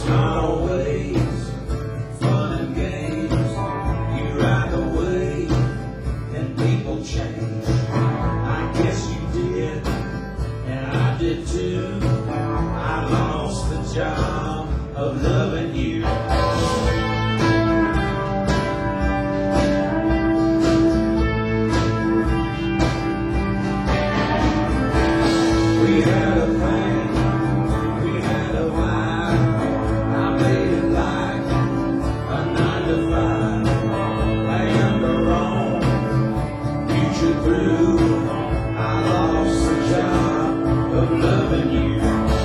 not always fun and games. You ride the wave and people change. I guess you did, and I did too. I lost the job of loving you. We had a thing, we had a vibe. I made it like a 9 to 5. And the wrong, future through. I lost the job of loving you.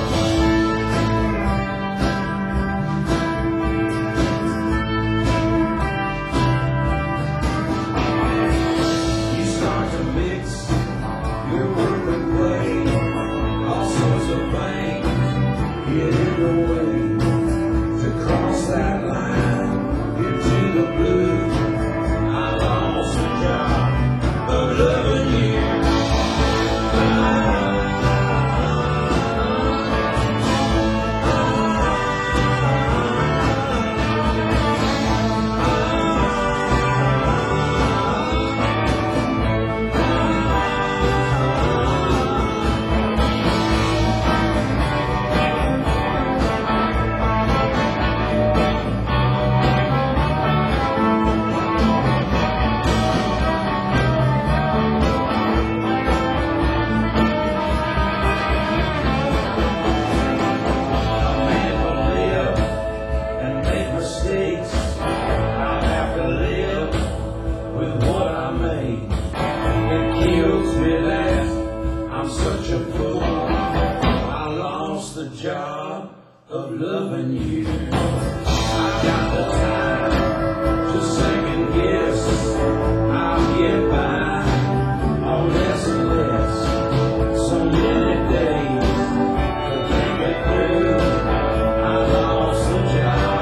You start to mix your work and play. All sorts of things get in the way. To cross that line into the blue, I lost the job of loving you. Mistakes, I have to live with what I made. It kills me that I'm such a fool. I lost the job of loving you. I got the time to second guess. I'll get by on less and less. So many days to think it through. I lost the job.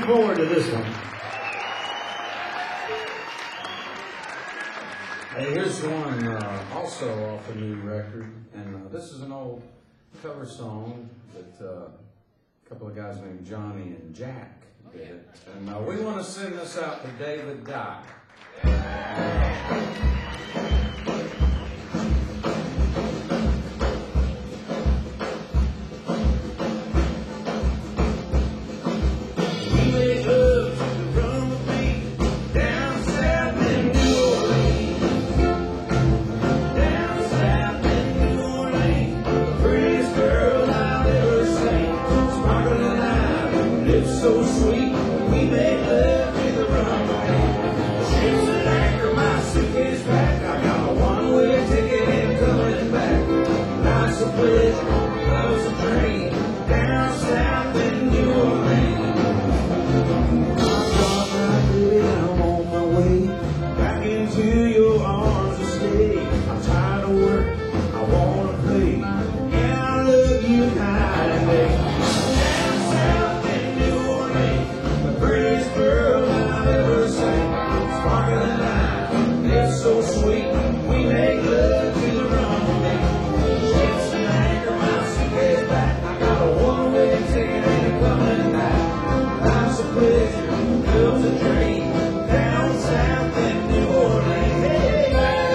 looking forward to this one. Hey, here's one also off a new record, and this is an old cover song that a couple of guys named Johnny and Jack did it. And we want to send this out to David Dye. So sweet, we made love to the runway. Ships at anchor, my suitcase packed. I got a one-way ticket and coming back. Nights of pleasure, love's a dream. Down south in New Orleans. I'm gone right baby, I'm on my way. Back into your arms to stay. I'm tired of work, I wanna play. And I love you night and day. So sweet, we make love to the runway. Ships and anchor, my suitcase back. I got a one-way ticket and coming back. Life's a pleasure, love's a dream. Down south in New Orleans. Hey,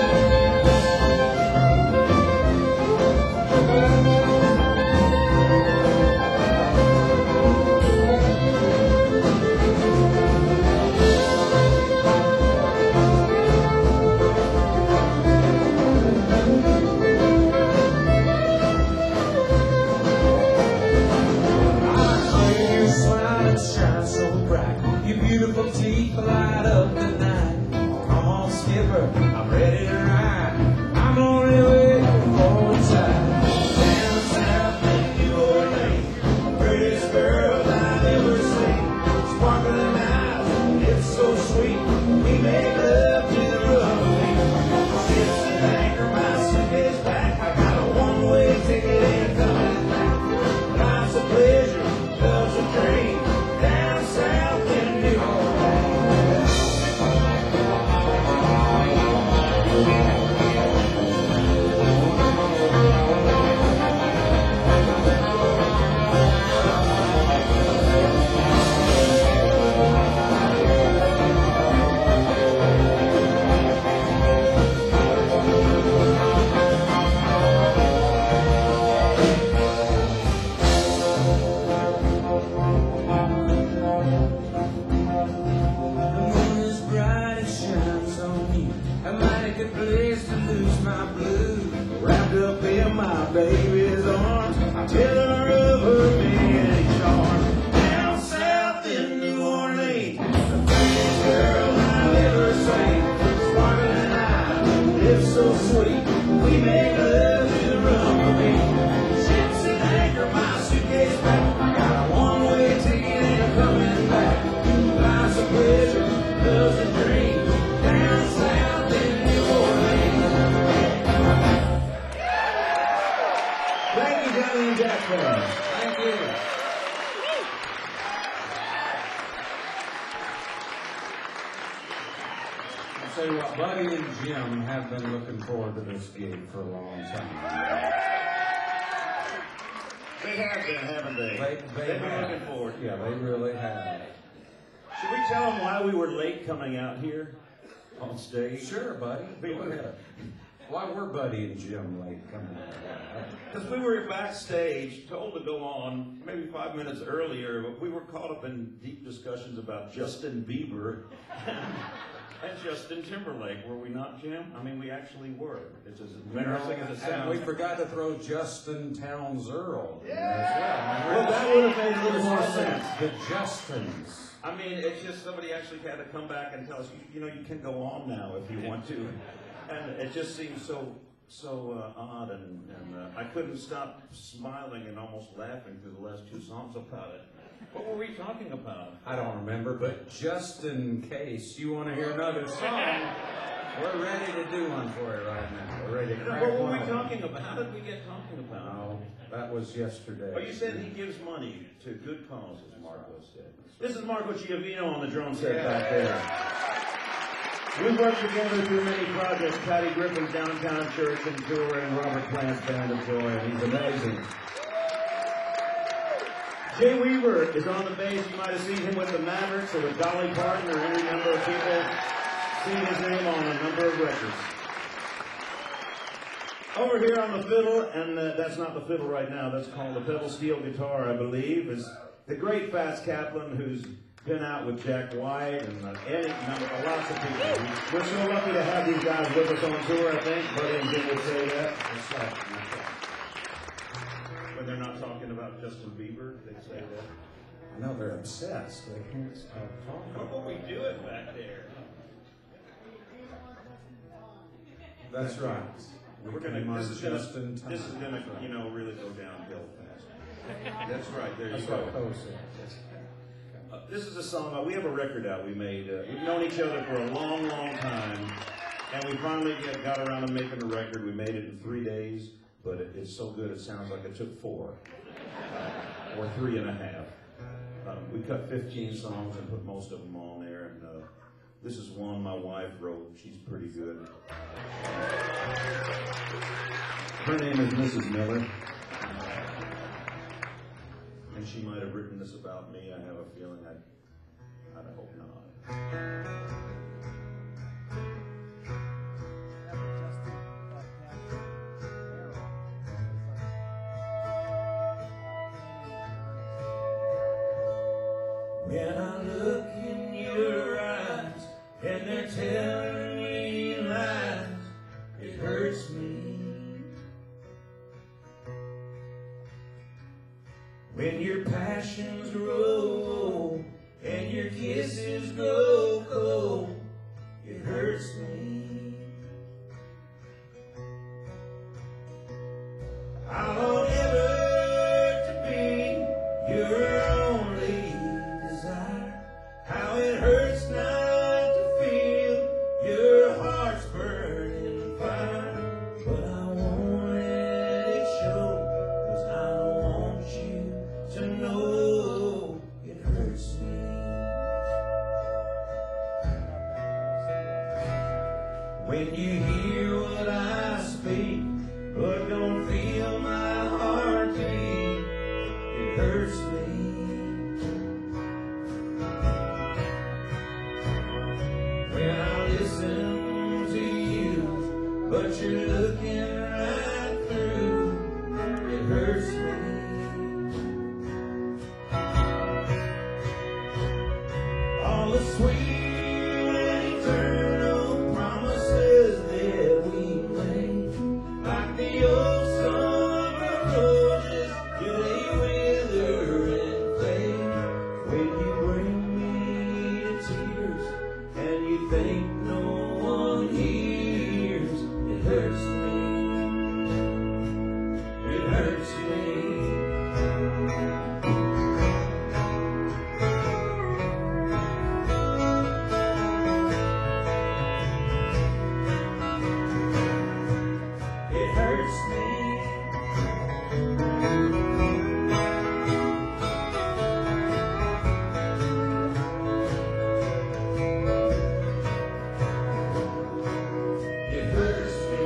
beautiful teeth light up the night. Come on, skipper, I'm ready to ride. I'm on the way forward side. Down south in New Orleans, prettiest girl I've ever seen. Sparkling eyes, it's so sweet. We make love to the runway. Ships and anchor, my suitcase back. I got a one-way ticket and coming back. Life's a pleasure, love's a dream. Down south in New Orleans. My baby's arms, I tell her of her many charms. Down south in New Orleans, the prettiest girl I've ever seen. Sparkling eyes, lips so sweet, we make love to the runway. Ships and anchor, my suitcase back. I got a one-way ticket and coming back. Life's a pleasure, love's a dream. Down south in New Orleans. Thank you, Johnny and Jack. Thank you. I'll tell you what, Buddy and Jim have been looking forward to this gig for a long time. They have been, haven't they? They've been looking forward. Yeah, they really have. Should we tell them why we were late coming out here on stage? Sure, buddy. Go ahead. Why were Buddy and Jim late coming out? Because we were backstage, told to go on maybe 5 minutes earlier, but we were caught up in deep discussions about Justin Bieber and Justin Timberlake. Were we not, Jim? I mean, we actually were. It's as embarrassing as it And sounds. we forgot to throw Justin Towns Earl in there Yeah. as well. Well, that would have made a little more sense. The Justins. I mean, it's just somebody actually had to come back and tell us, you know, you can go on now if you want to. And it just seems so odd, and I couldn't stop smiling and almost laughing through the last two songs about it. What were we talking about? I don't remember, but just in case you want to hear another song, we're ready to do one for you right now. We're ready to crack What were one we open. talking about? How did we get talking about? No, that was yesterday. Oh, you said he gives money to good causes, Marco said. This is Marco Chiavino on the drum set back there. We've worked together through many projects, Patty Griffin's Downtown Church and Tour, and Robert Plant's Band of Joy, and he's amazing. Jay Weaver is on the bass. You might have seen him with the Mavericks or with Dolly Parton or any number of people. Seen his name on a number of records. Over here on the fiddle, and that's not the fiddle right now, that's called the pedal steel guitar, I believe, is the great Fats Kaplan, who's been out with Jack White and lots of people. We're so lucky to have these guys with us on tour, I think. Buddy and Jim would say that. That's right. When they're not talking about Justin Bieber, they say that. I know they're obsessed. They can't stop talking. What were we doing back there? That's right. We're came gonna. on This is just in time. gonna, really go downhill fast. That's right. There That's you what go. Poe said. This is a song. We have a record out we made. We've known each other for a long, long time, and we finally got around to making the record. We made it in 3 days, but it's so good it sounds like it took 4 or 3.5. We cut 15 songs and put most of them on there, and this is one my wife wrote. She's pretty good. Her name is Mrs. Miller. And she might have written this about me. I have a feeling I hope not. When I look in your eyes and they're telling me lies, it hurts me. When your passions grow and your kisses grow cold, it hurts me. I want ever to be your only desire. How it hurts not to feel your heart's burning fire. But I won't let it show, 'cause I don't want you to know it hurts me. When you hear what I speak, but don't feel my heartbeat, it hurts me. When I listen to you, but you're looking right through, it hurts me. All the sweet and eternal promises that we made, like the old summer roses, do they wither and fade? When you bring me to tears and you think no one hears, it hurts me. It hurts me. It hurts me. It hurts me.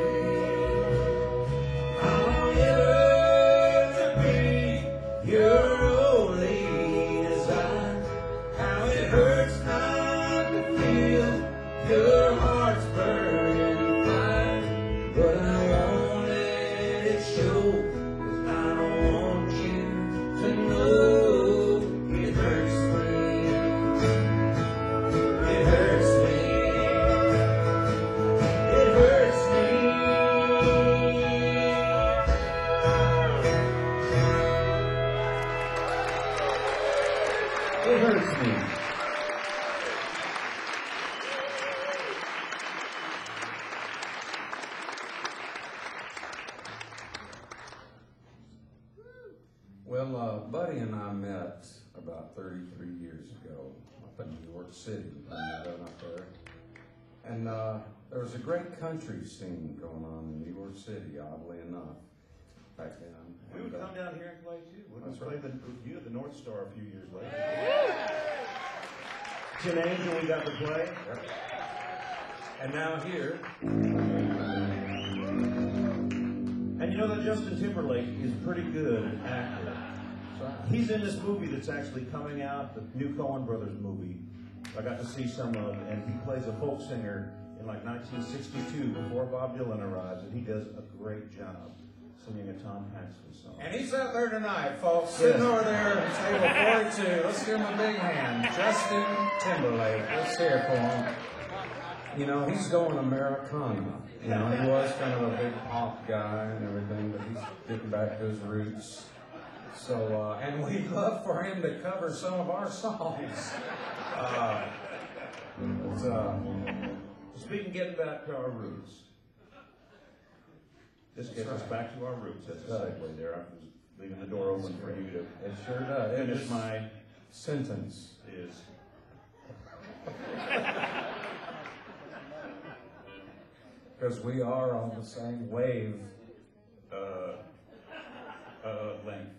I'll never be your only desire. How it hurts not to feel your heart's burning fire. But I won't let it show, 'cause I don't want you to know it hurts me. It hurts me. It hurts me. It hurts me. Well, Buddy and I met about 33 years ago up in New York City. I met him up there. And There was a great country scene going on in New York City, oddly enough, back then. We would come down here and play too. We would That's play right. with you at the North Star a few years later. Tin Angel we got to play. And now here, And you know that Justin Timberlake is pretty good an actor. He's in this movie that's actually coming out, the new Coen Brothers movie. I got to see some of, and he plays a folk singer in like 1962 before Bob Dylan arrives, and he does a great job singing a Tom Paxton song. and he's out there tonight, folks, sitting over there at table 42. Let's give him a big hand. Justin Timberlake. Let's hear it for him. You know, he's going Americana. You know, he was kind of a big pop guy and everything, but he's getting back to his roots. So, and we'd love for him to cover some of our songs. Speaking of getting back to our roots, this gets us back to our roots. That's a segue there. I was leaving the door open for you to It sure does. finish my Sentence. is. Because we are on the same wave. Length.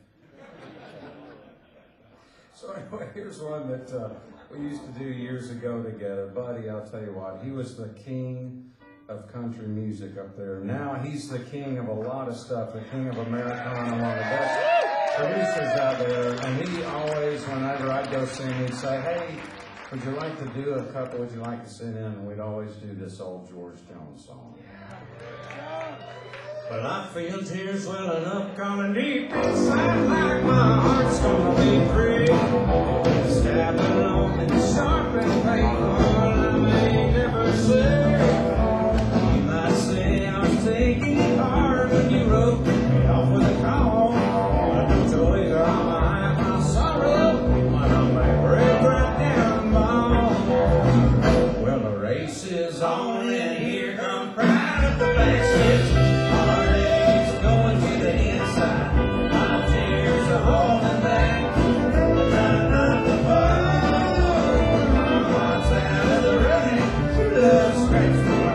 So anyway, here's one that we used to do years ago together. Buddy, I'll tell you what, he was the king of country music up there. Now he's the king of a lot of stuff, the king of Americana, one of the best producers out there. And he always, whenever I'd go sing, he'd say, hey, would you like to do a couple, would you like to sit in? And we'd always do this old George Jones song. Well, I feel tears welling up, coming deep inside, like my heart's gonna be free. Stabbing on and sharp and painful, I may never say. You might say I'm taking it hard when you wrote me off with a call. But the joys are on my my sorrow when I may break right down my Well, the race is on and here come pride at the backstage. Going to the inside, my tears are holding back. Trying not to fall, my heart's out of the running. Love scrapes the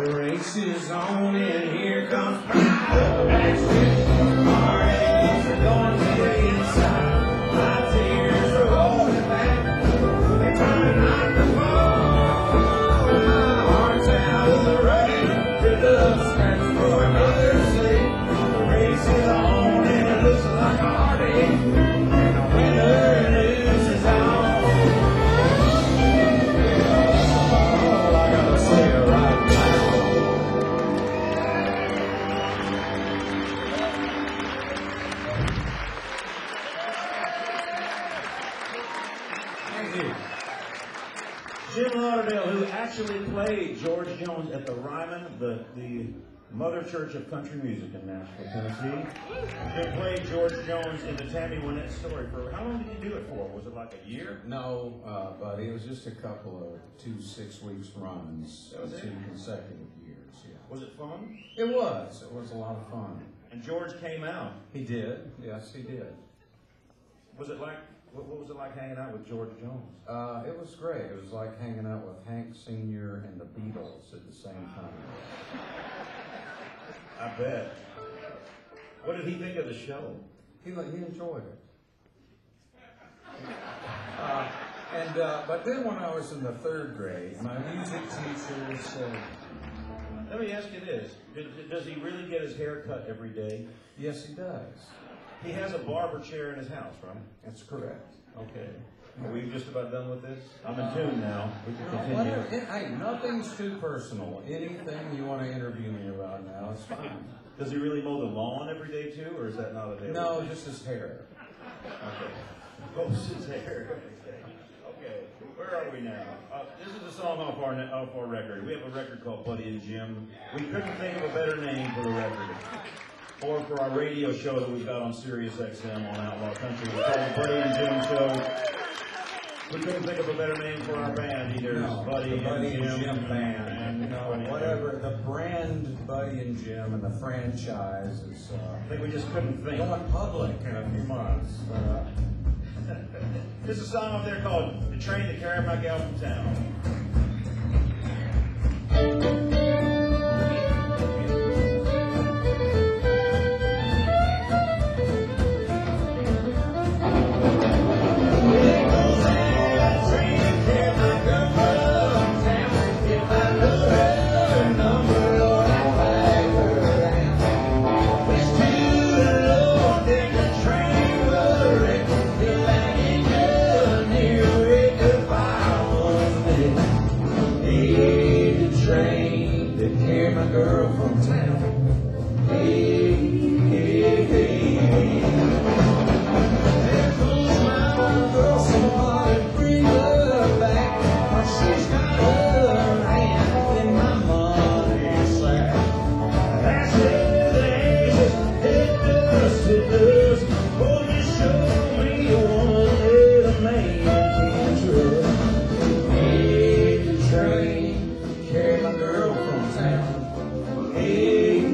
The race is on and here comes pride. Backstreet heartaches are going to the inside. My tears are holding back. They're trying not to fall. My heart's out of the rain. Pick up scratch for another sleep. The race is on and it looks like a heartache. And the winner loses all. All I gotta say right now. Thank you. Jim Lauderdale, who actually played George Jones at the Ryman, the Mother Church of Country Music in Nashville, Tennessee. Jim played George Jones in the Tammy Wynette story for, how long did you do it for? Was it like a year? No, buddy, it was just a couple of 2 6-week runs, That was it? 2 consecutive years, yeah. Was it fun? It was a lot of fun. And George came out. He did, yes, he did. Was it like, what was it like hanging out with George Jones? It was great. It was like hanging out with Hank Sr. and the Beatles at the same time. I bet. What did he think of the show? He enjoyed it. But then when I was in the 3rd grade, my music teacher said, Let me ask you this. Does he really get his hair cut every day? yes, he does. He has a barber chair in his house, right? That's correct. Okay. Are we just about done with this? I'm in tune now. We can Whatever. continue. Hey, nothing's too personal. Anything you want to interview me about now, it's fine. Does he really mow the lawn every day too, or is that not available? No, just his hair. Okay. Post his hair. Okay. Where are we now? This is a song off our record. We have a record called Buddy and Jim. We couldn't think of a better name for the record. Or for our radio show that we've got on Sirius XM on Outlaw Country. It's called Buddy and Jim Show. We couldn't think of a better name for our band either. No, Buddy, the Buddy and Jim and Band. No, Buddy and whatever. The brand Buddy and Jim and the franchise is I think we just couldn't think. going public in a few months. There's a song up there called The Train to Carry My Gal from Town. Carry my girl from town. Hey,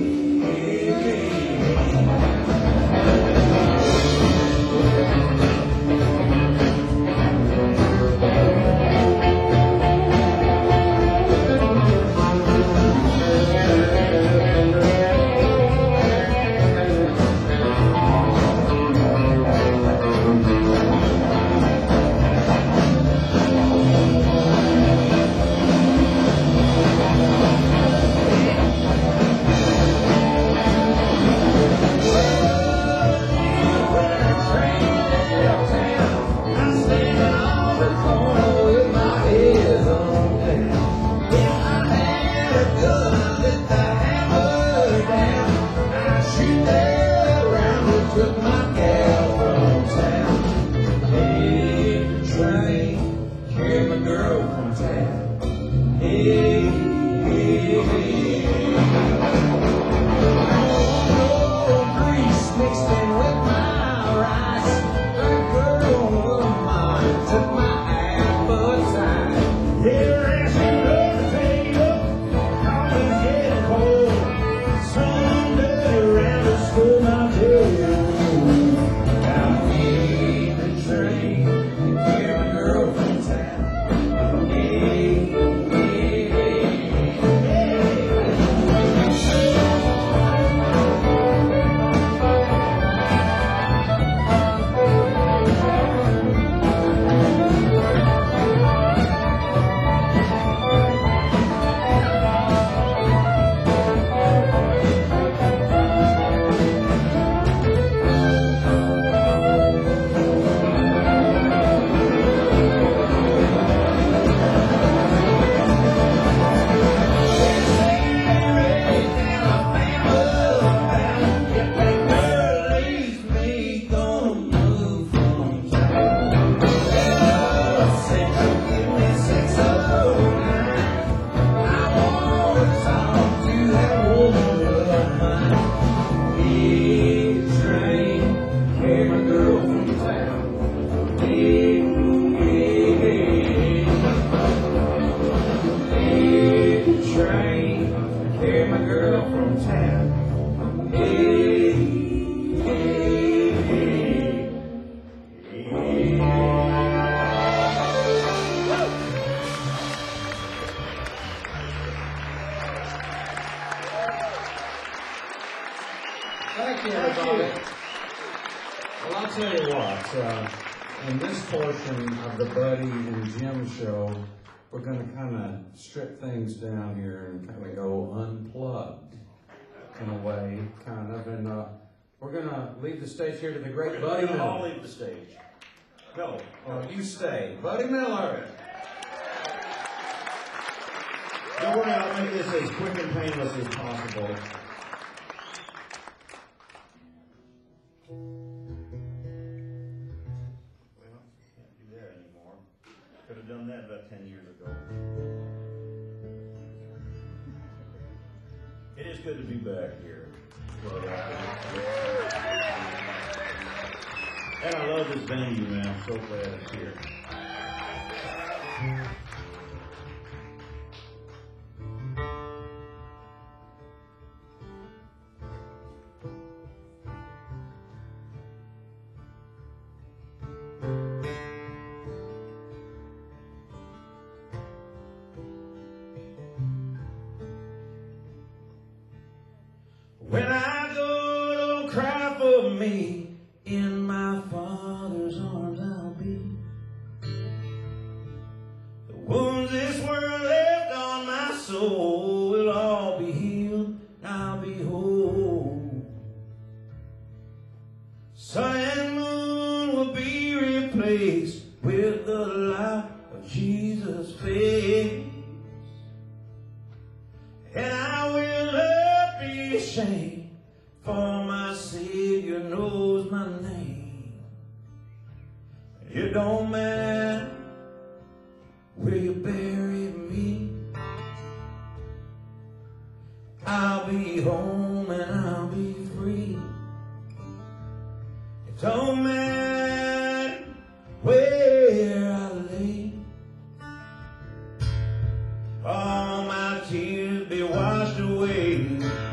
a girl from town. Hey, hey, hey, hey. Thank you, everybody. Well, I'll tell you what, in this portion of the Buddy and Jim show, we're going to kind of strip things down here and kind of go unplugged in a way, kind of. And we're going to leave the stage here to the great Buddy We're gonna all Miller. leave the stage. Go. You stay. Buddy Miller. Don't worry, I'll make this as quick and painless as possible. Well, can't do that anymore. Could have done that about 10 years ago. It is good to be back here. And I love this venue, man. I'm so glad it's here. When I go, don't cry for me. In my Father's arms I'll be. The wounds this world left on my soul will all be healed. I'll be whole. Sun and moon will be replaced with the light of Jesus' face. And I will not be ashamed, for my Savior knows my name. It don't matter where you bury me, I'll be home and I'll be free. It don't matter where I lay, all my tears be washed away.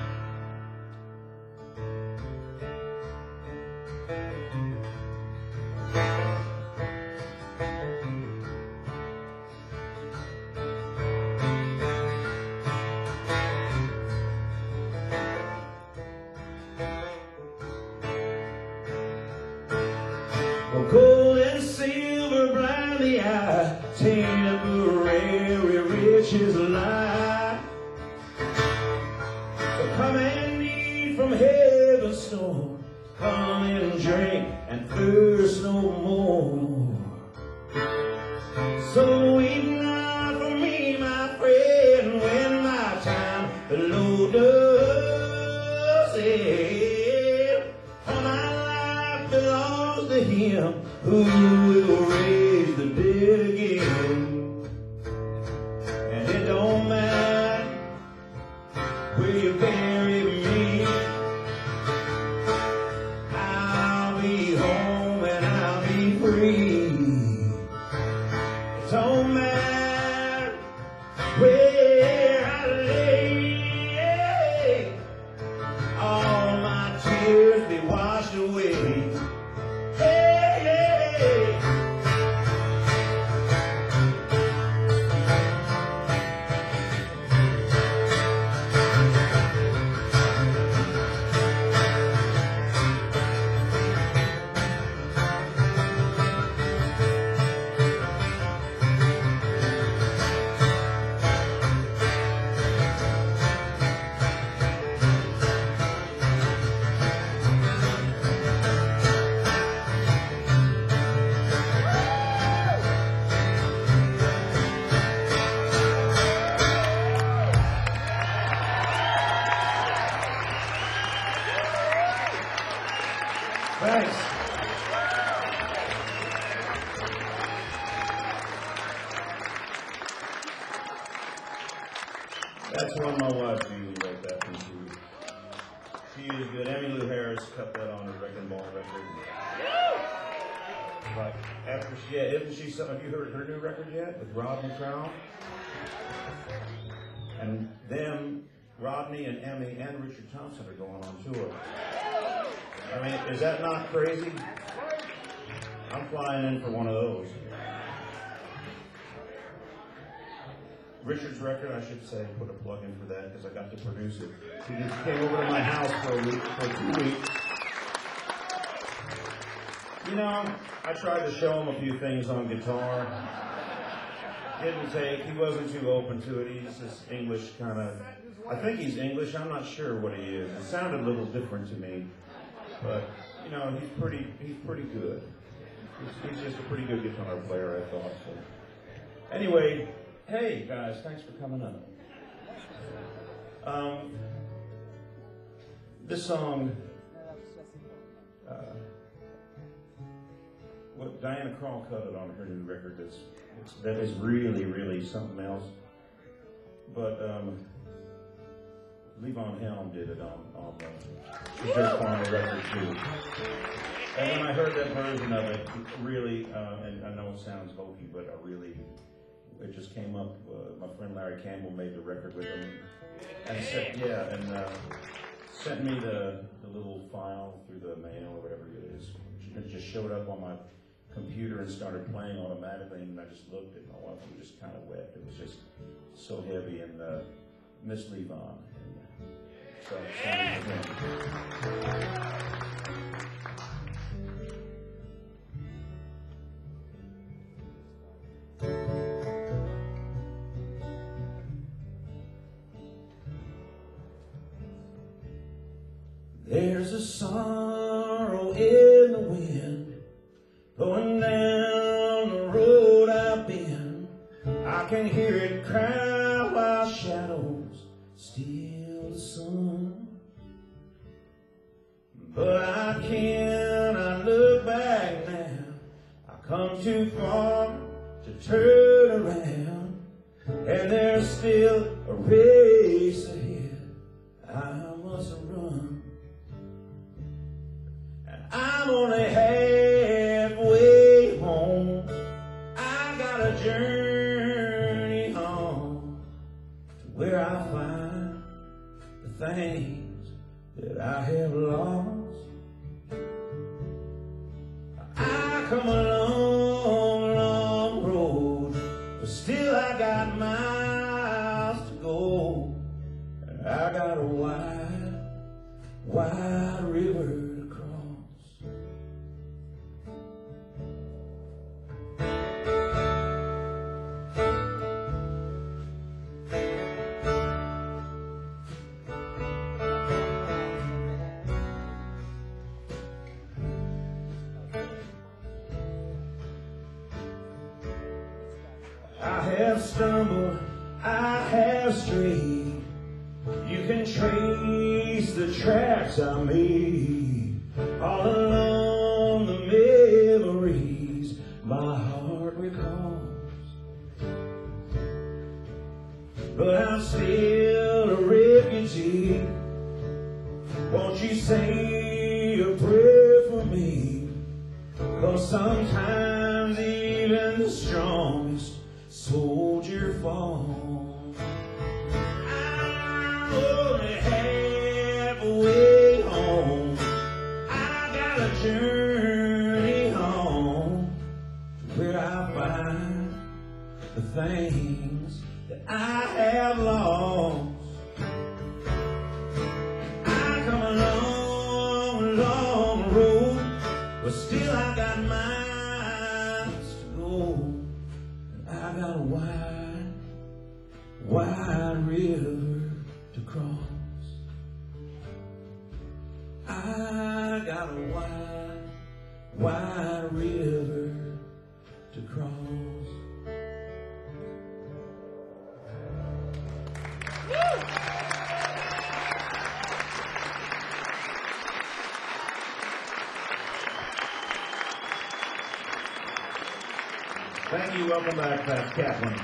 Well, gold and silver blind the eye, temporary riches lie. So come and eat from heaven's store, come and drink and thirst no more. So weep not for me, my friend, when my time below does end. For my life belongs to Him who will raise the dead again. And it don't matter where you bury me, I'll be home and I'll be free. It don't matter where I lay, all my tears be washed away. Hey, hey. Thanks. That's one my wife usually wrote that one too. She is good. Emmylou Harris cut that on her Wrecking Ball record. But after she, isn't she some, have you heard her new record yet with Rob McCrow? And them Rodney and Emmy and Richard Thompson are going on tour. I mean, is that not crazy? I'm flying in for one of those. Richard's record, I should say, put a plug in for that because I got to produce it. He just came over to my house for 2 weeks. You know, I tried to show him a few things on guitar. Didn't take, he wasn't too open to it. He's this English kind of, I think he's English, I'm not sure what he is. It sounded a little different to me. But, you know, he's pretty good. He's just a pretty good guitar player, I thought. So. Anyway, hey guys, thanks for coming up. This song, what Diana Krall cut it on her new record. That is really, really something else. But Levon Helm did it on the Just Farmer record too. And when I heard that version of it, really, and I know it sounds hokey, but it just came up. My friend Larry Campbell made the record with him, and sent me the little file through the mail or whatever it is. It just showed up on my computer and started playing automatically, and I just looked and all of them just kind of wept. It was just so heavy, and Miss Levon. So, there's a sorrow in the wind going down the road I've been. I can hear it cry while shadows steal the sun. But I cannot look back now. I come too far to turn around, and there's still a race ahead I must run. And I'm only halfway home. I got a journey home to where I find the things that I have lost. I come a long, long road, but still I got miles to go. And I got a wide, wide river to cross. I have stumbled, I have strayed. You can trace the tracks I made all along the memories my heart recalls. But I'm still a refugee. Won't you say a prayer for me? 'Cause sometimes even the strongest soldier falls. I'm only halfway home. I got a journey home to where I find the things that I have lost. I come a long, long road, but still I got miles to go. I got a wide, wide river to cross. I got a wide, wide river to cross. Thank you. Welcome back, Pat Kaplan.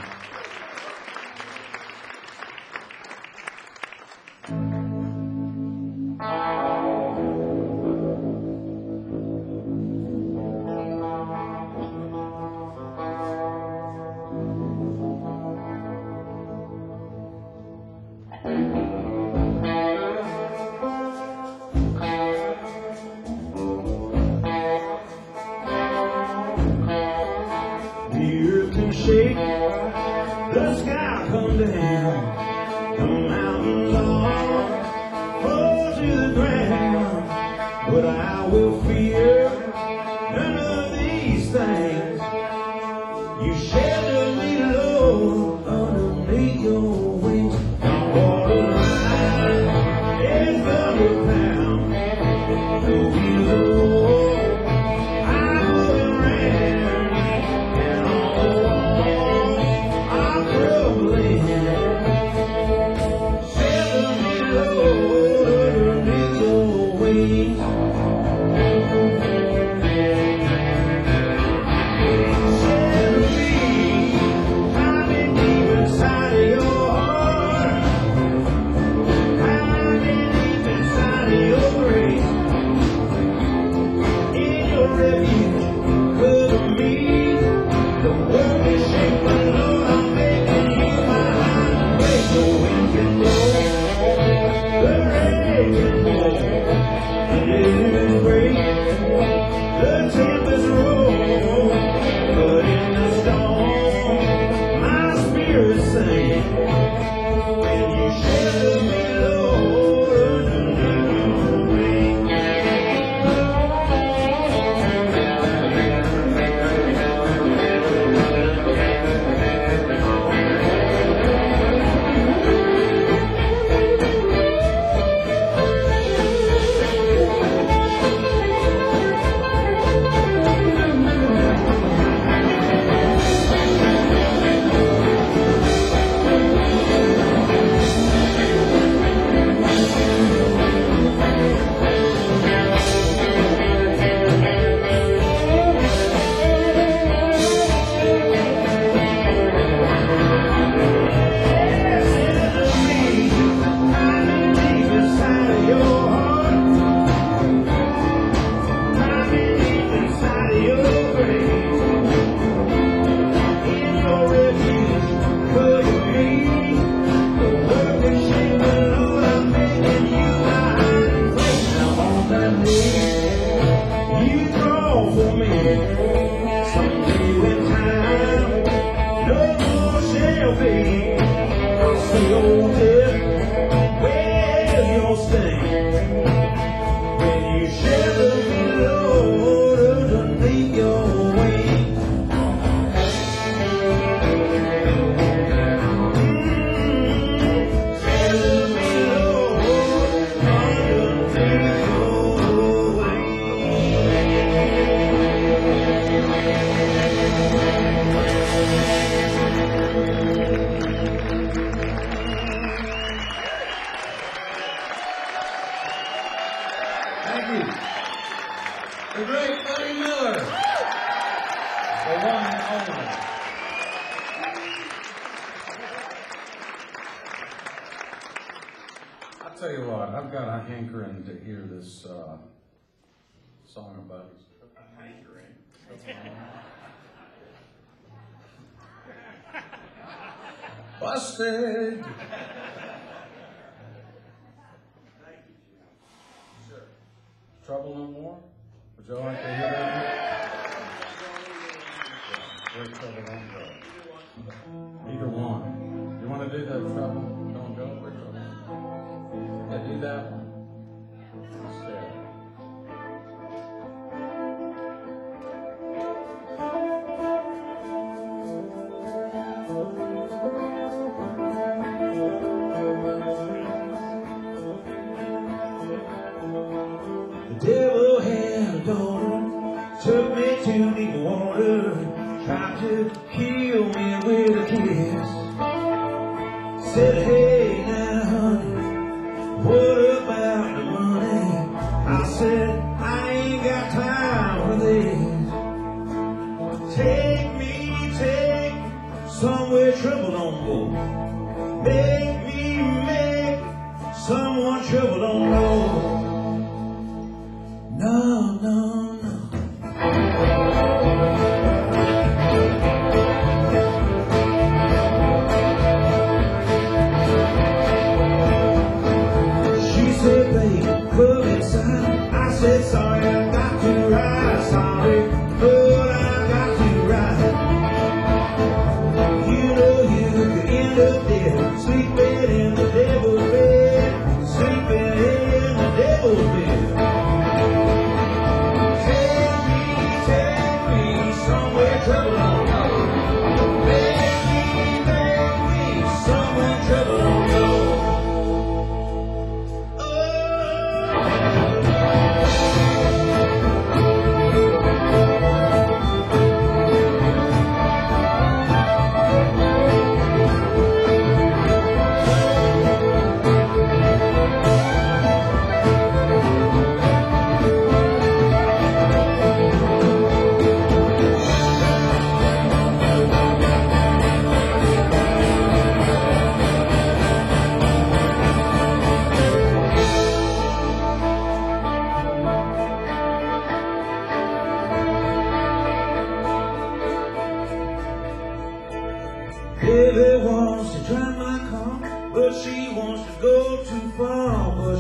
Thank you. The great Buddy Miller. The one and only. I'll tell you what, I've got a hankering to hear this song of Buddy's. A hankering. Busted! Trouble no more? Would you like to hear that? Great trouble don't go. Either one. You want to do the trouble don't go? Great trouble. Yeah, do that one. Instead. The devil had a daughter, took me to deep water, tried to kill me with a kiss. Said, hey now honey, what about the money? I said, I ain't got time for this. Take me somewhere trouble don't go. Make someone trouble don't know. No, no, no. She said, babe, come inside. I said, sorry, I got to ride. Sorry, but I got to ride. You know you could end up dead, sleeping in the devil's bed, sleeping in the devil's bed. Take me somewhere trouble don't go. Make me somewhere trouble don't go. Baby wants to drive my car, but she wants to go too far,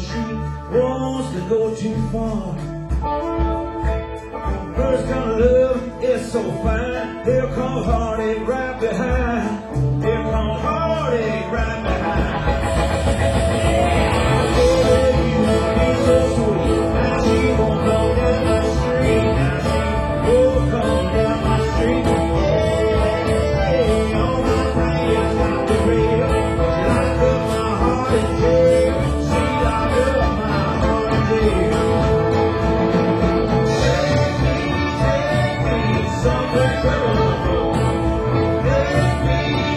too far. First kind of love is so fine, here comes heartache right behind, here comes heartache right behind. Oh, baby, you be so sweet, now she won't come down my street, now she won't come down my street. Somewhere trouble don't go. Take me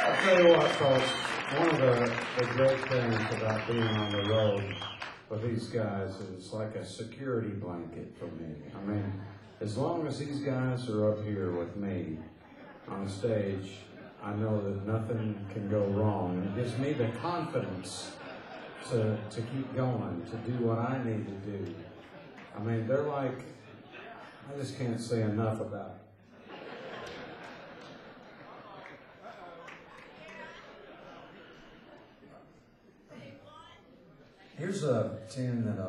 I'll tell you what, folks, one of the great things about being on the road with these guys is it's like a security blanket for me. I mean, as long as these guys are up here with me on stage, I know that nothing can go wrong. And it gives me the confidence to keep going, to do what I need to do. I mean, they're like, I just can't say enough about it. Here's a tune that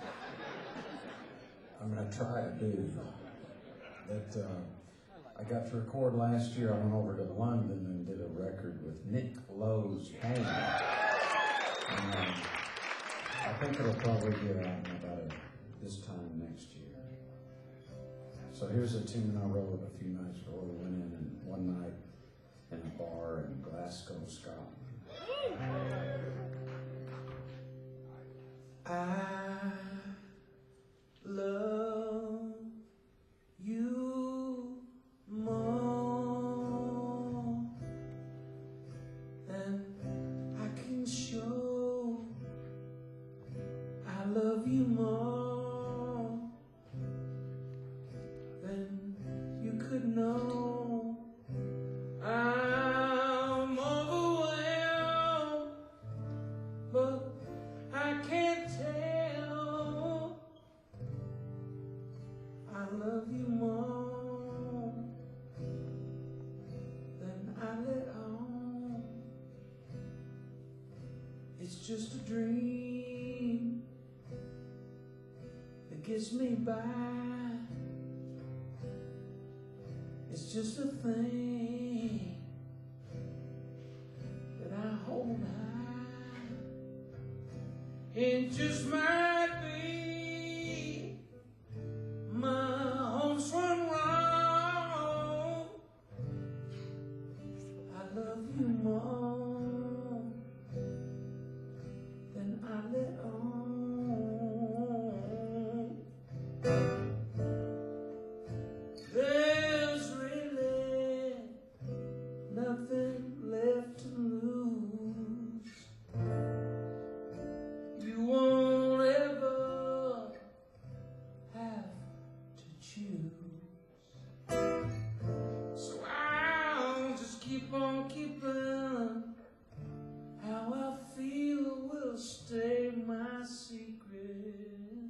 I'm going to try to do that I got to record last year. I went over to London and did a record with Nick Lowe's Pain. And, I think it'll probably get out in about this time next year. So here's a tune I wrote a few nights before we went in one night in a bar in Glasgow, Scotland. I love you more than I can show. I love you more than you could know. I'm overwhelmed, but I can't tell. I love you more than I let on. It's just a dream that gets me by. It's just a thing that I hold high. It just might be my home's run wrong. I love you more than I let on. There's really nothing left to lose. You won't ever have to choose. So I'll just keep on keeping. How I feel will stay my secret.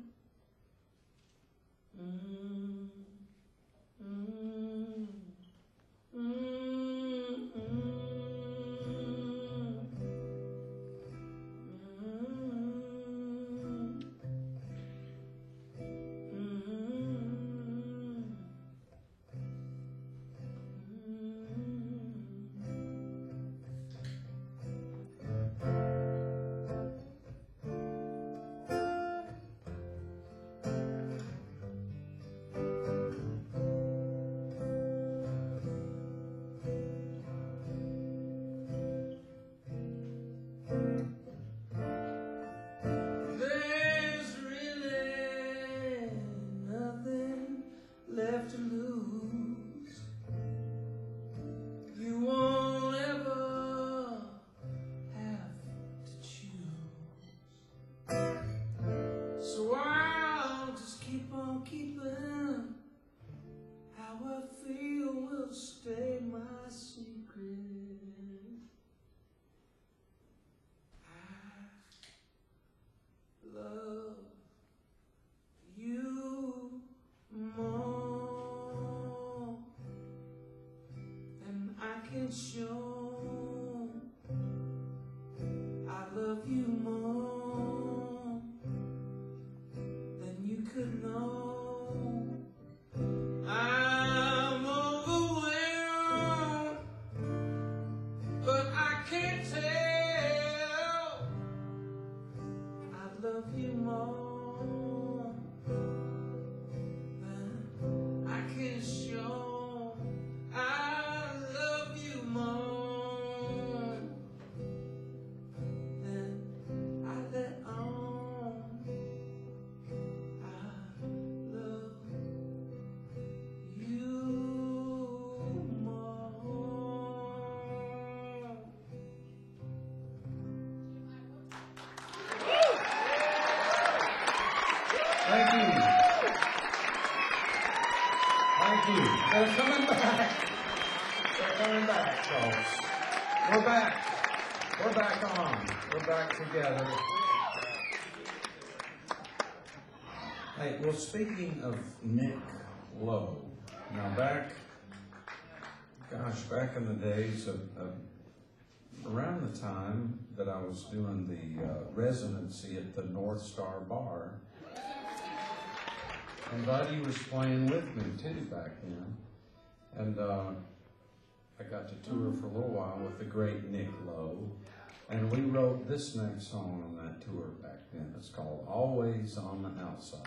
There's really nothing left to lose. You won't ever have to choose. So I'll just keep on keeping. How I feel will stay my secret. Love you more than I can show. I love you more than you could know. I'm overwhelmed, but I can't tell. I love you more than I can show. I love you more coming back, folks. We're back. We're back on. We're back together. Hey, well, speaking of Nick Lowe, now back in the days of around the time that I was doing the residency at the North Star Bar, and Buddy was playing with me too back then, and I got to tour for a little while with the great Nick Lowe, and we wrote this next song on that tour back then. It's called Always on the Outside.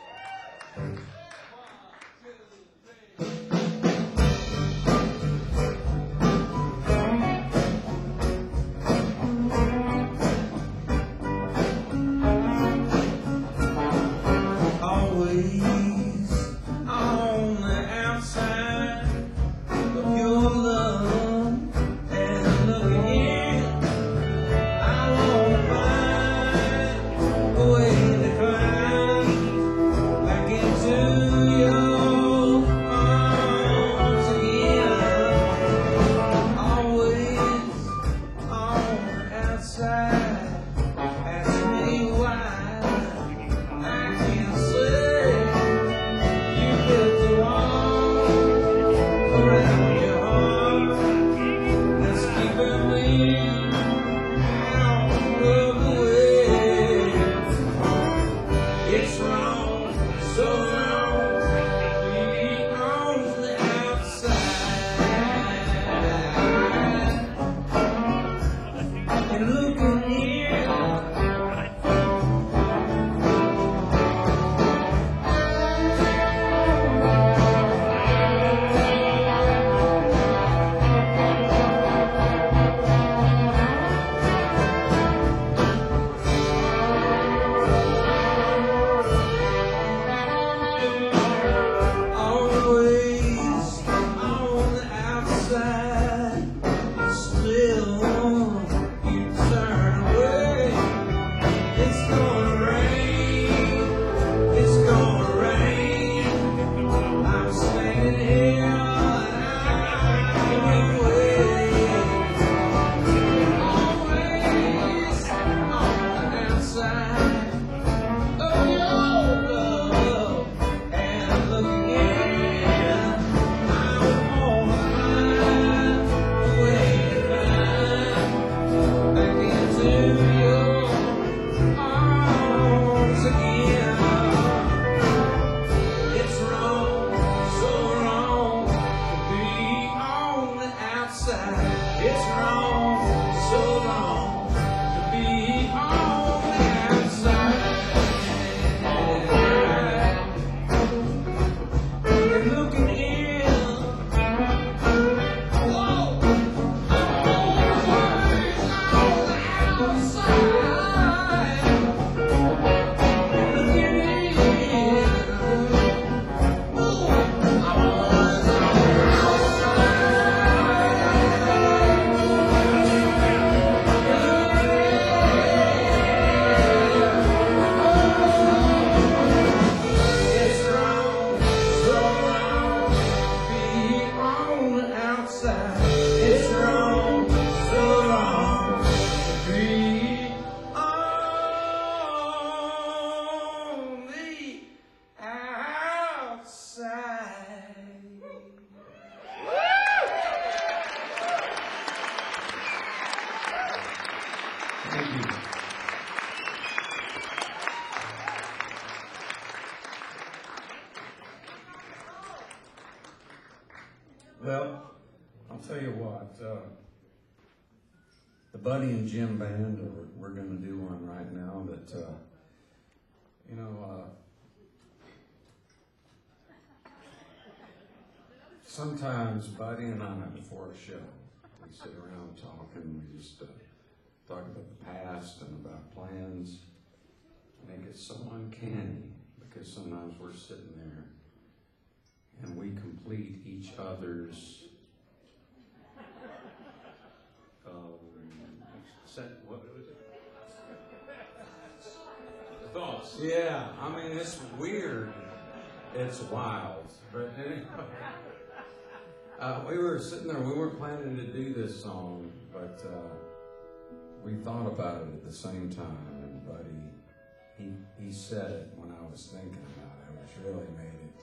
Well, I'll tell you what, the Buddy and Jim Band, we're going to do one right now that, sometimes Buddy and I, before a show, we sit around talking, we just talk about the past and about plans, and it gets so uncanny because sometimes we're sitting there and we complete each other's what was it? Thoughts. Yeah, I mean, it's weird. It's wild. But anyway, We were sitting there, we weren't planning to do this song, but we thought about it at the same time, and Buddy, he said it when I was thinking about it, which really made it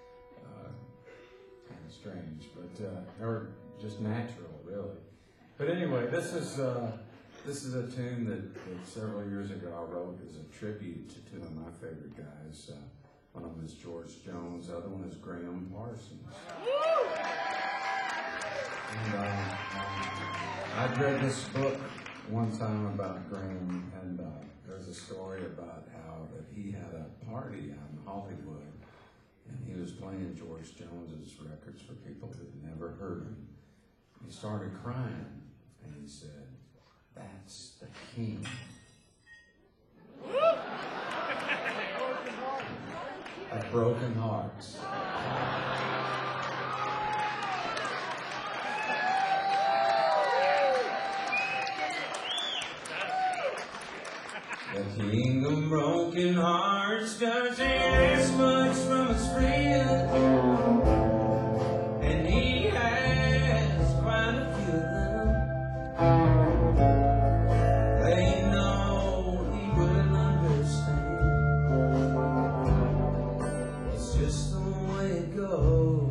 kind of strange, but or just natural, really. But anyway, this is a tune that several years ago I wrote as a tribute to two of my favorite guys. One of them is George Jones, the other one is Graham Parsons. And I'd read this book one time about Graham, and there's a story about how that he had a party out in Hollywood, and he was playing George Jones's records for people that had never heard him. He started crying, and he said, "That's the king." Of broken hearts. The king of broken hearts doesn't ask much from his friends, and he has quite a few of them. They know he will understand. It's just the way it goes.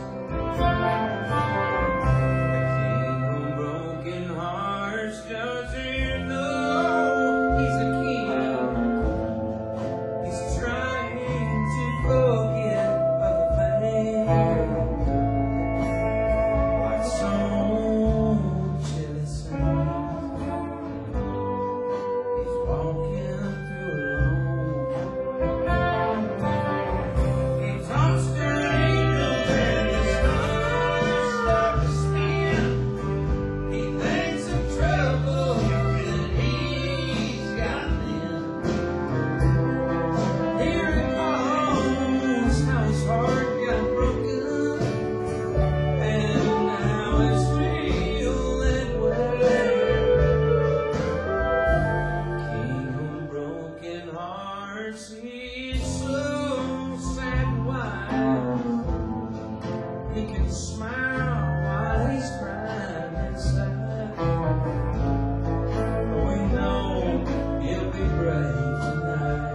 The king of broken hearts doesn't know he's a king. He's trying to forget other things, like some chilly sands. He's walking through alone. He talks to angels and the stars start to spin. He thinks of trouble that he's gotten in. He recalls how his heart got broken, and now it's still that way. King of broken hearts, he's so sad and wise. He can smile while he's crying inside. We know he'll be brave tonight,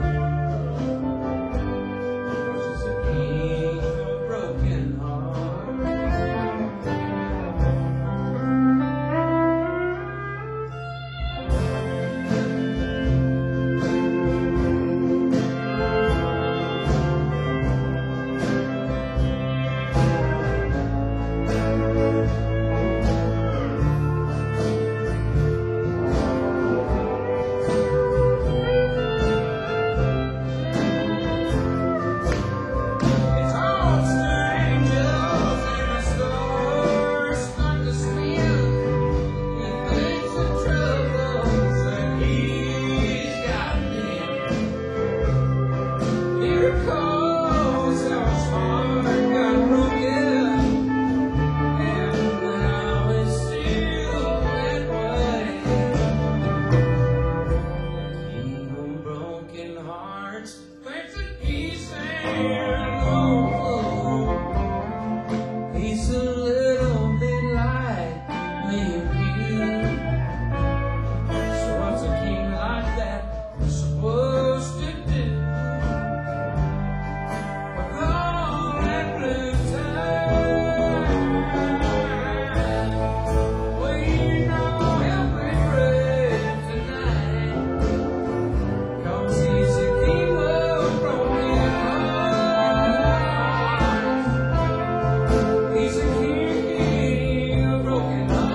'cause he's a king of broken hearts. It's all strangers and the stars start to spin. He thinks of troubles that he's gotten in. He recalls how his heart got broken, and now it's still that way. King of broken hearts thinks that he's he's a little bit like me and you. So what's a king like that supposed to do with all that blue time? Well, you know he'll be brave tonight, 'cause he's a king of broken hearts. He's a king of broken hearts.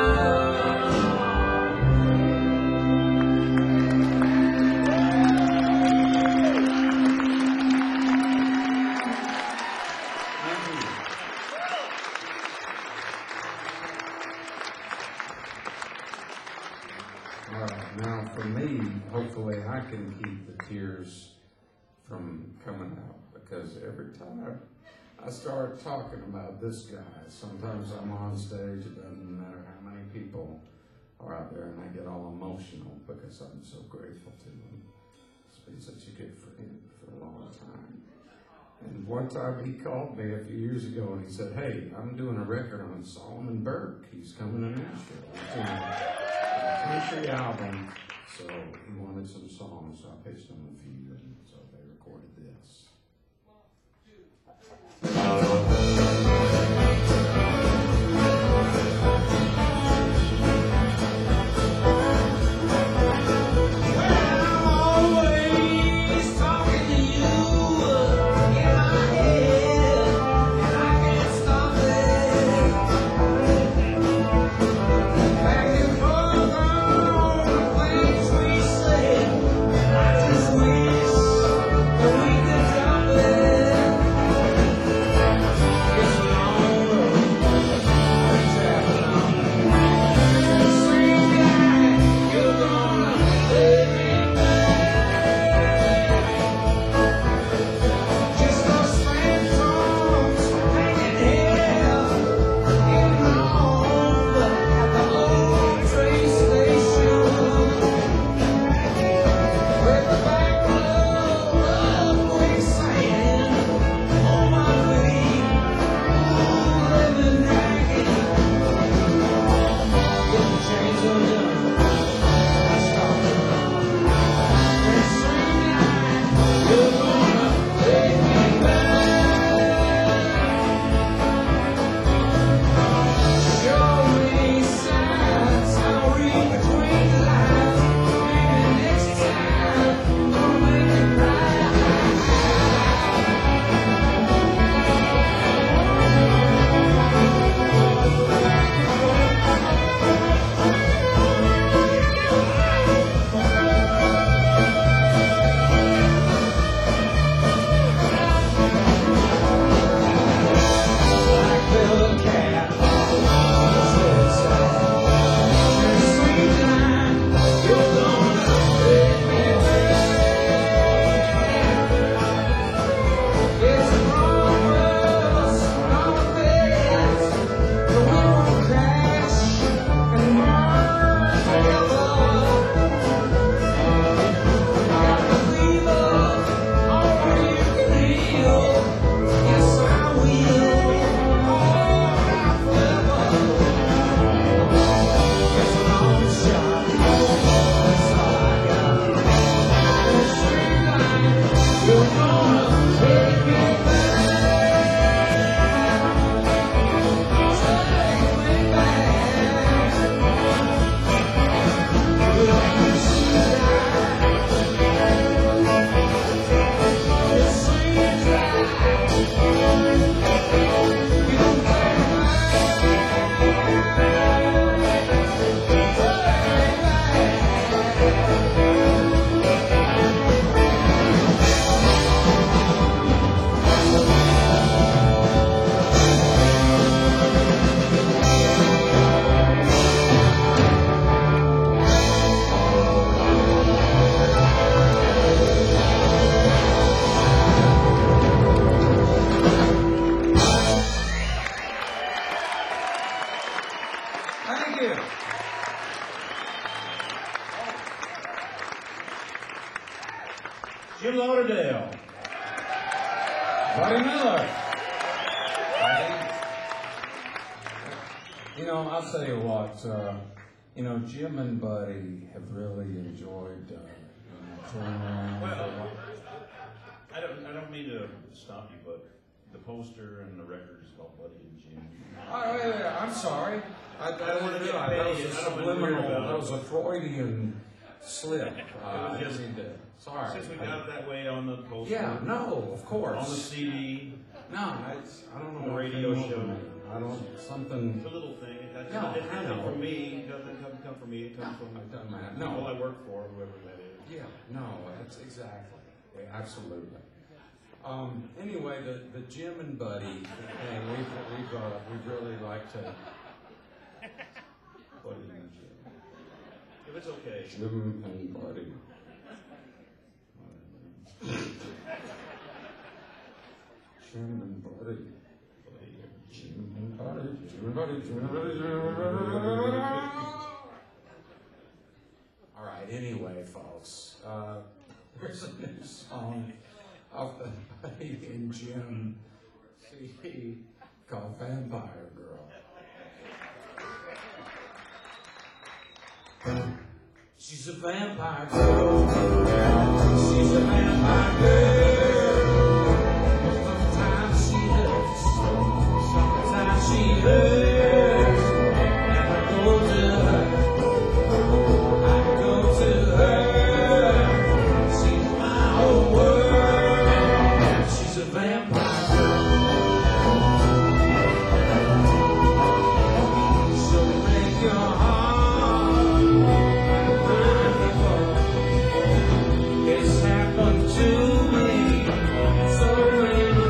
Thank you. All right, now for me, hopefully I can keep the tears from coming out, because every time I start talking about this guy, sometimes I'm on stage, it doesn't matter how many people are out there, and I get all emotional because I'm so grateful to him. He's been such a good friend for a long time. And one time he called me a few years ago and he said, "Hey, I'm doing a record on Solomon Burke. He's coming to Nashville. It's in a country album." So he wanted some songs, so I pitched him a few, and so they recorded this. Jim Lauderdale. Buddy Miller. You know, I'll tell you what, Jim and Buddy have really enjoyed touring around for a while. I don't mean to stop you, but the poster and the record is called Buddy and Jim. Oh, I'm sorry. I don't wanna didn't get realize paid. that was a I don't wanna hear subliminal, about that it. was a Freudian slip. It was just- Sorry. Since we got it that way on the poster. Yeah, no, of course. On the CD, No, I don't know The what radio came over show. me. I don't, it's something, a little thing. It's No, not I know. from me. It doesn't come from me. It comes from it doesn't matter. people I No, work for, whoever that is. yeah, no, that's exactly, yeah, absolutely. Anyway, the Jim and Buddy thing, we'd really like to, Buddy and Jim. If it's okay. Jim and Buddy. Jim and Buddy. Jim and Buddy, Jim and Buddy, Jim and Buddy, Jim and Buddy. All right, anyway, folks, there's a new song off the Buddy and Jim CD called Vampire Girl. She's a vampire girl. She's a vampire girl. Sometimes she hurts. Sometimes she hurts. And I go to her. I go to her. She's my whole world. She's a vampire girl. She'll break your heart. It's happened to me so many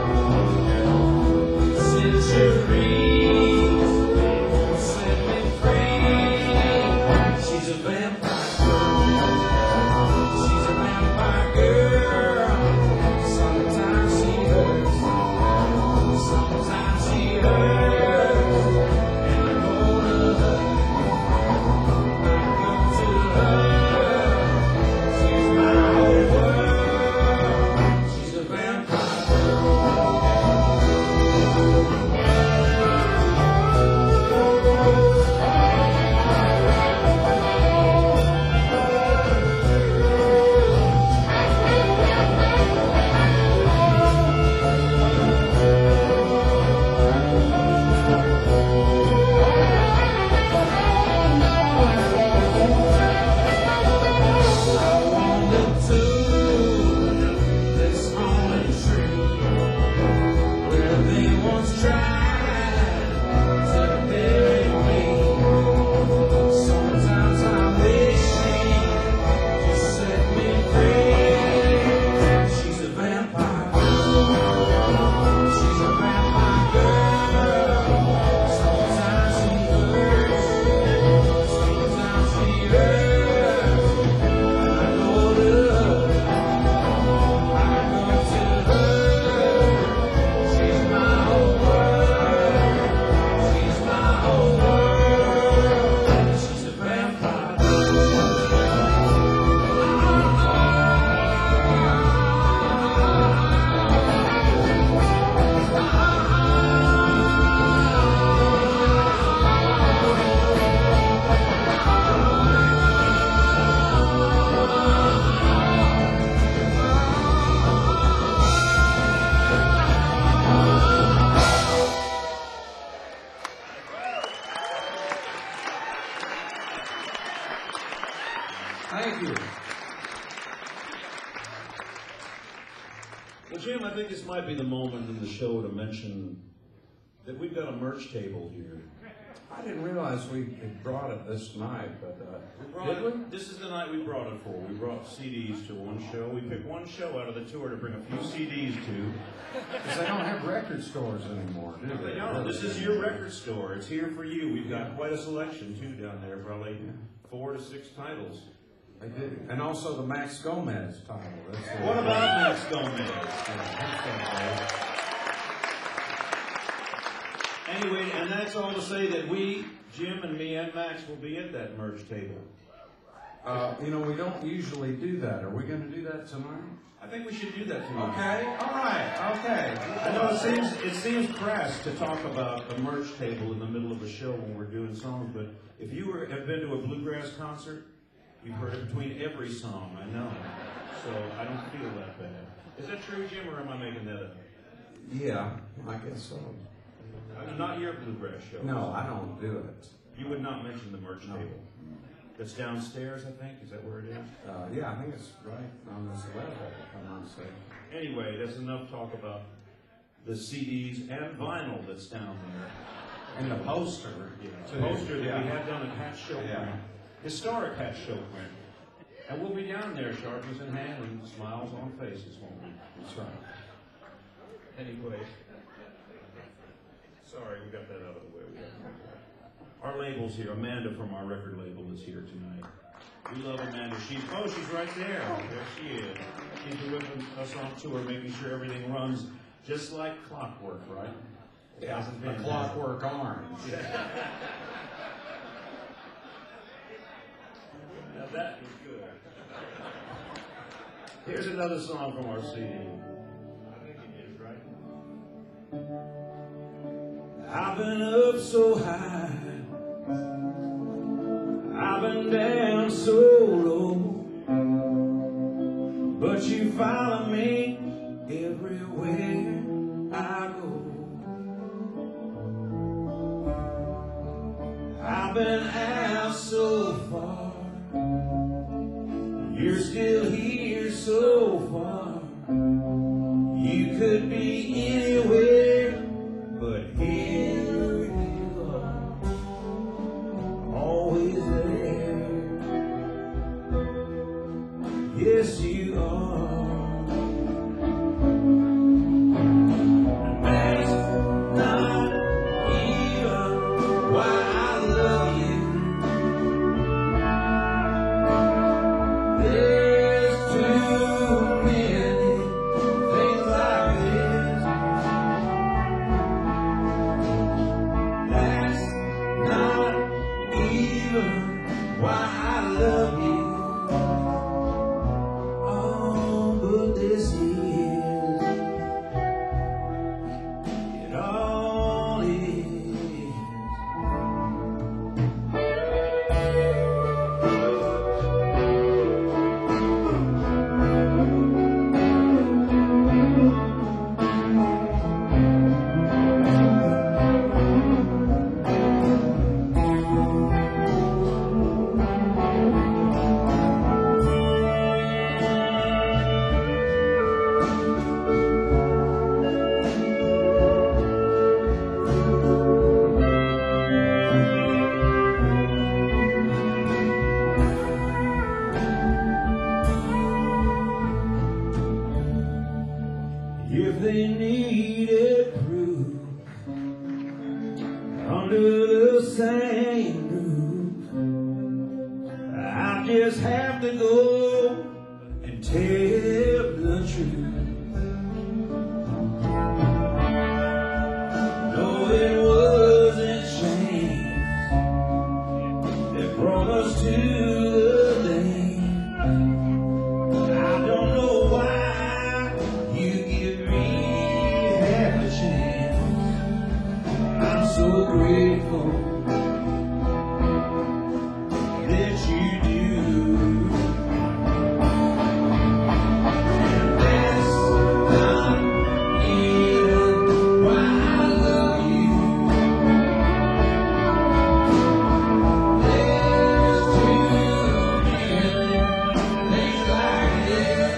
centuries won't set me free. She's a vampire girl. She's a vampire girl. Sometimes she hurts. Sometimes she hurts. And I go to her. I go to her. She's my whole world. She's a vampire girl. I wandered to this fallen tree where they once tried to bury me. Sometimes I wish she just set me free. She's a vampire girl. She's a vampire girl. Sometimes she hurts. Sometimes she hurts. I go to her. I go to her. She's my whole world. She's my whole world. She's a vampire Thank you. Well, Jim, I think this might be the moment in the show to mention that we've got a merch table here. I didn't realize we had brought it this night, but did we? This is the night we brought it for. We brought CDs to one show. We picked one show out of the tour to bring a few CDs to. Because they don't have record stores anymore, do they? No, this is your record store. It's here for you. We've got quite a selection, too, down there. Probably 4 to 6 titles. They do. And also the Max Gomez title. That's What about Max Gomez? Yeah, Anyway, and that's all to say that we, Jim and me and Max, will be at that merch table. you know, we don't usually do that. Are we going to do that tonight? I think we should do that tonight. Okay. All right. Okay. I know it seems crass to talk about a merch table in the middle of a show when we're doing songs, but if you have been to a bluegrass concert, you've heard it between every song, I know. So I don't feel that bad. Is that true, Jim, or am I making that up? Yeah, I guess so. Not your bluegrass show. No, I don't do it. You would not mention the merch table. That's downstairs, I think. Is that where it is? Yeah, I think it's right on this level, if I'm not mistaken. Anyway, that's enough talk about the CDs and vinyl that's down there. And the poster. The poster that we had done at Hatch Show Yeah. Print. Historic Hatch Show Print. And we'll be down there, Sharpies in hand and smiles on faces, won't we? That's right. Anyway. Sorry, we got that out of the way. Our label's here. Amanda from our record label is here tonight. We love Amanda. She's right there. There she is. She's with us on tour, making sure everything runs just like clockwork, right? It Yeah, hasn't the been. Clockwork Orange. Now that was good. Here's another song from our CD. I think it is, right? I've been up so high, I've been down so low, but you follow me everywhere I go. I've been out so far, you're still here so far. You could be anywhere, but here you are, always there. Yes, you are. And that's not even why I love you. There's too many things like this. That's not even why I love you. Oh, but this is it all is. If they needed proof under the same roof, I just have to go and tell the truth. No, it wasn't shame that brought us to the day. I don't know why you give me half a chance. I'm so grateful that you do. And that's not even why I love you. There's too many things like this.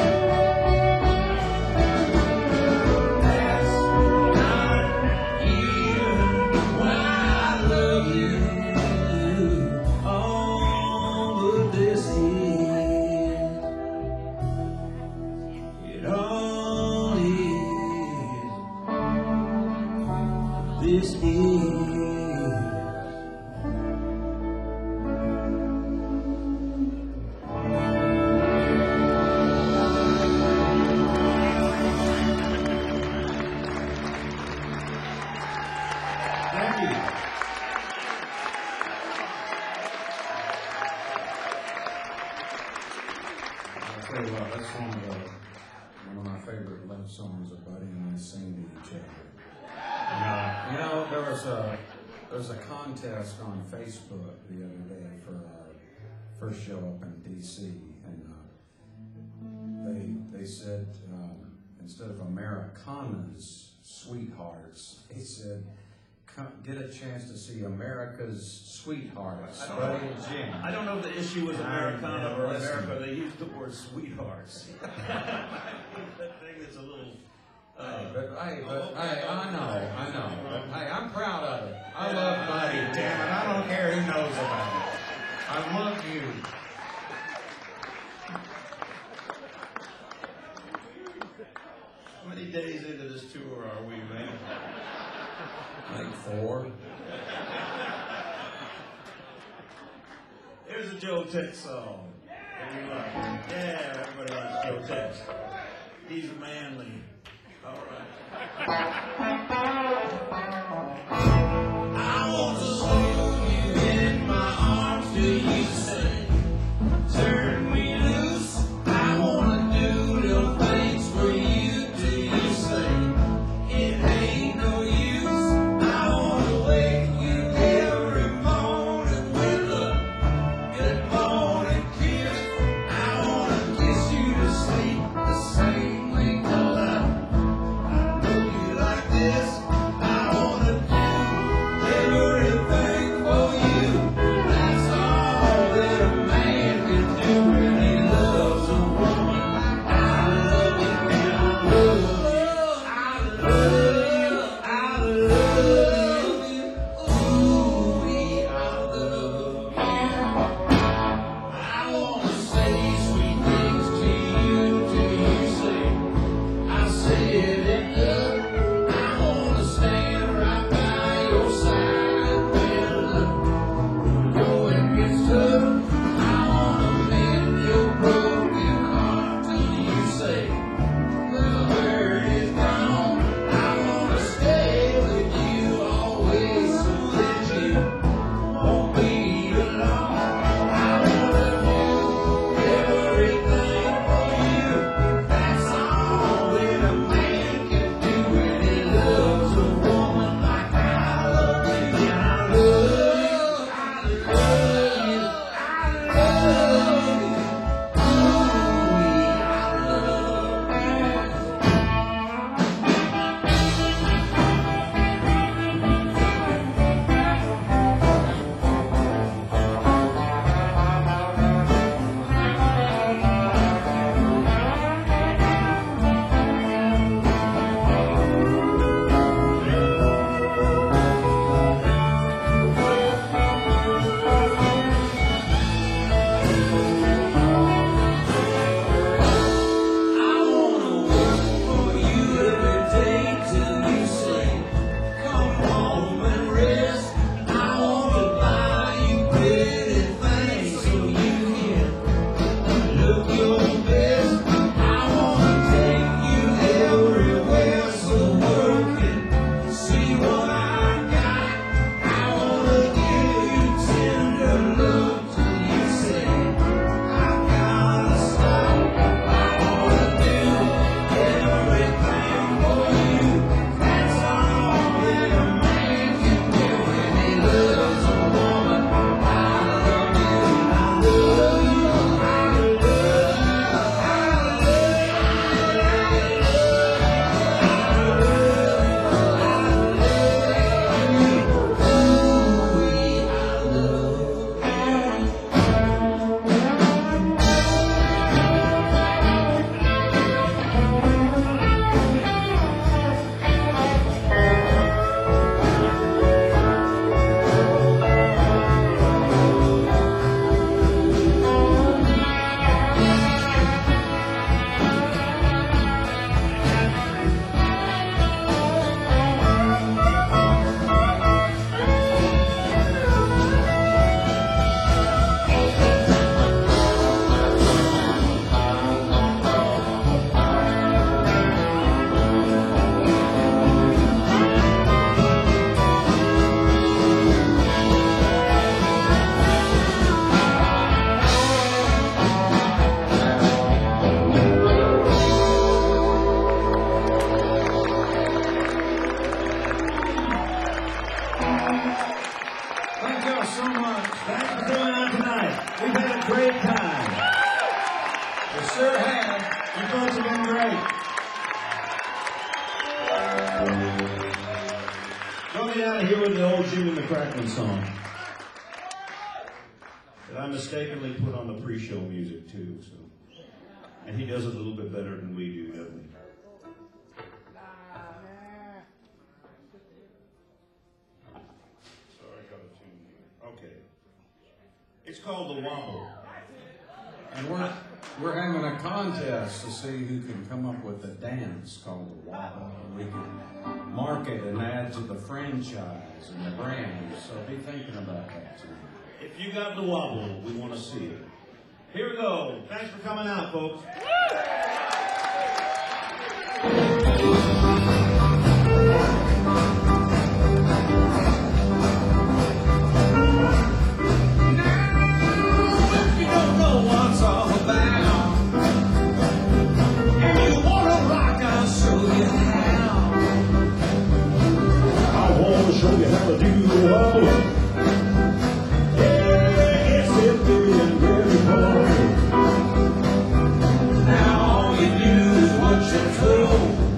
That's not even why I love you. Oh, but this is it all is. This is. Thank you. I'll tell you what, that's one of my favorite love songs that Buddy and I sing to each other. You know, there was a contest on Facebook the other day for our first show up in DC, and they said instead of Americana's sweethearts, they said get a chance to see America's sweethearts, Buddy and Jim. I don't know if the issue was Americana or America. They used the word sweethearts. That thing is a little. I know. But hey, I'm proud of it. I love Buddy, damn it. I don't care who knows about it. I love you. How many days into this tour are we, man? Like 4. Here's a Joe Tex song. That we like. Yeah, everybody likes Joe Tex. He's manly. All right. I want to hold you in my arms till you say, turn me loose. I want to do Song that I mistakenly put on the pre-show music too, so, and he does it a little bit better than we do, doesn't he? Sorry, I got a tune here. Okay, it's called The Wobble, And we're having a contest to see who can come up with a dance called the Wobble. We can market and add to the franchise and the brand. So be thinking about that too. If you got the wobble, we want to see it. Here we go. Thanks for coming out, folks. Show you how to do the wobble. Yeah, it's it feeling very fun. Now all you do is watch your toe.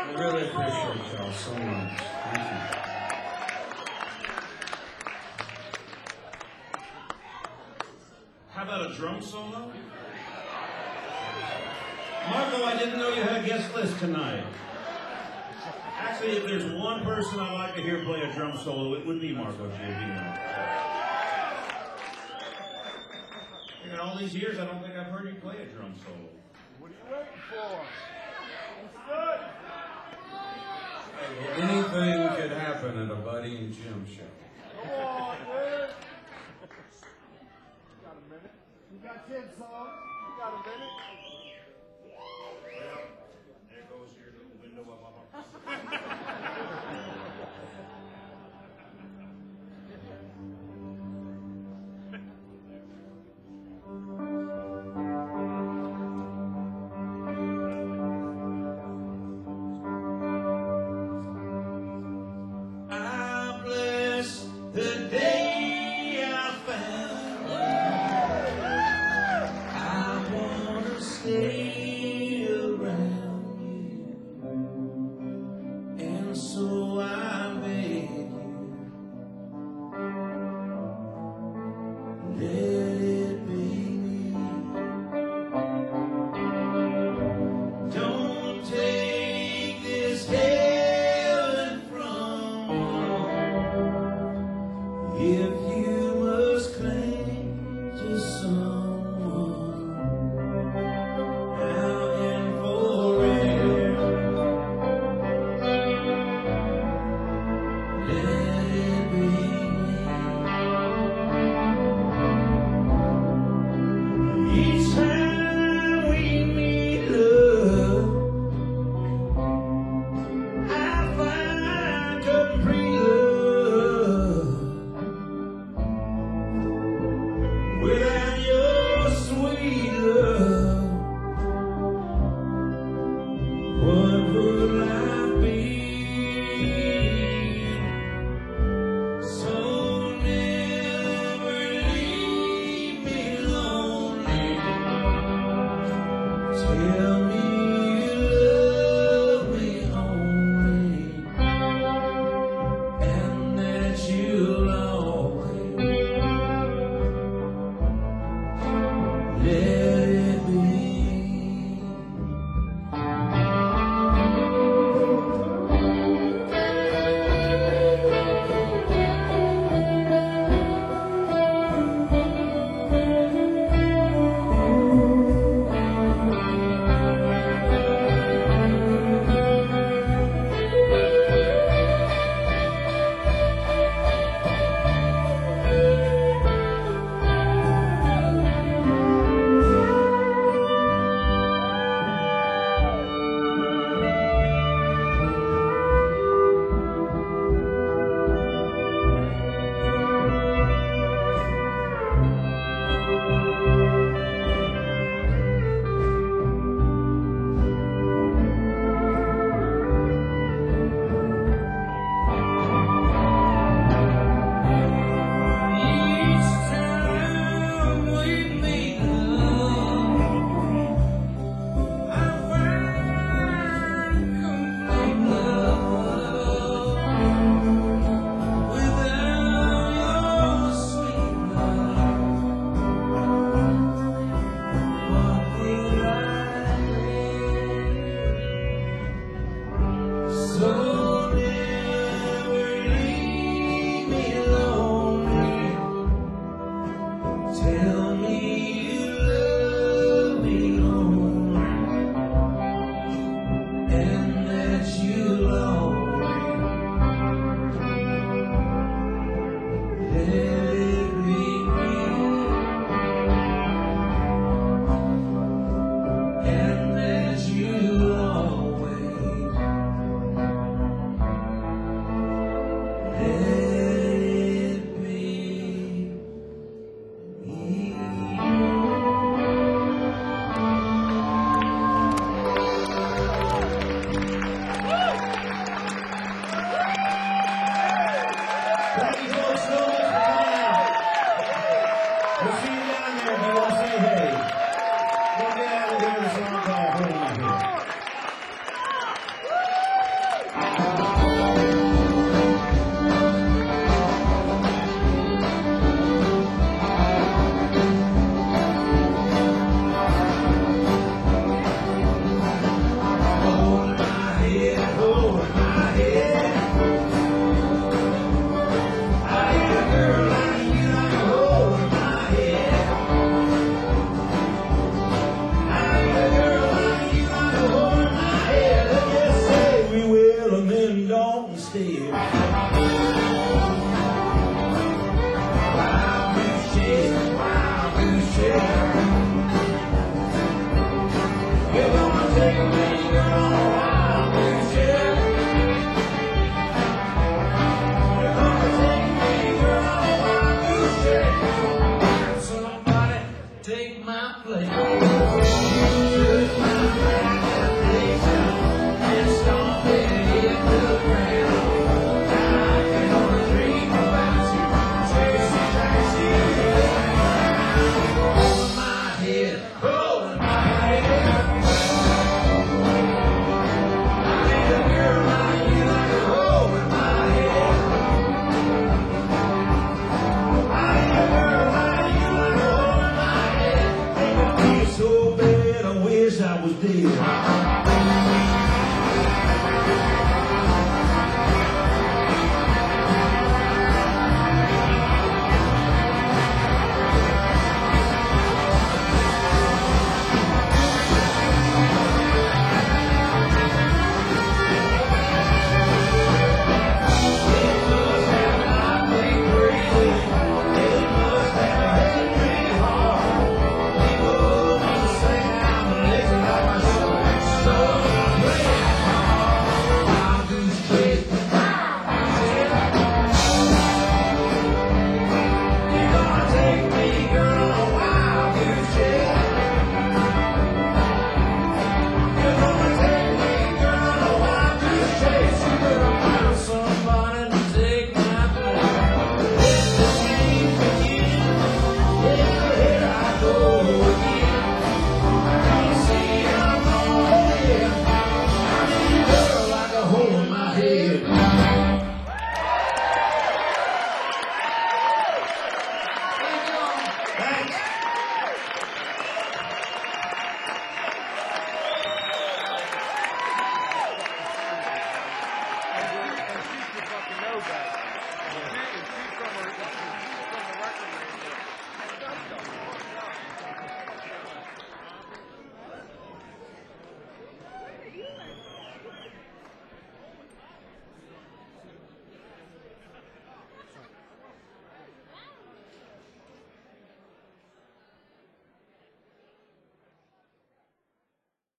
I really appreciate y'all so much. Thank you. How about a drum solo? Marco, I didn't know you had a guest list tonight. Actually, if there's one person I'd like to hear play a drum solo, it would be Marco Giardino. In all these years, I don't think I've heard you play a drum solo. What are you waiting for? It's good. Anything could happen at a Buddy and Jim show. Come on, dude. You got a minute? You got 10 songs? You got a minute? There goes your little window of I bless the day I found you. I wanna stay around you, and so I beg you, let it be me. Don't take this heaven from me if you must cling to someone now and forever. stairs.